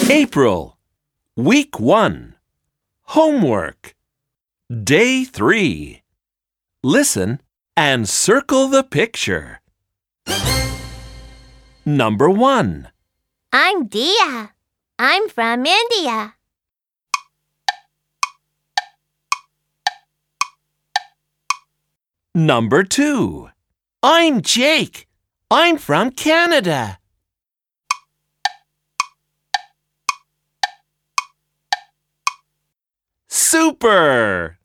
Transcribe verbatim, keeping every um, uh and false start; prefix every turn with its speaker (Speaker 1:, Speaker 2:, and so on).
Speaker 1: April, Week one. Homework. Day three. Listen and circle the picture. Number one.
Speaker 2: I'm Dia. I'm from India.
Speaker 1: Number two. I'm Jake. I'm from Canada. Super!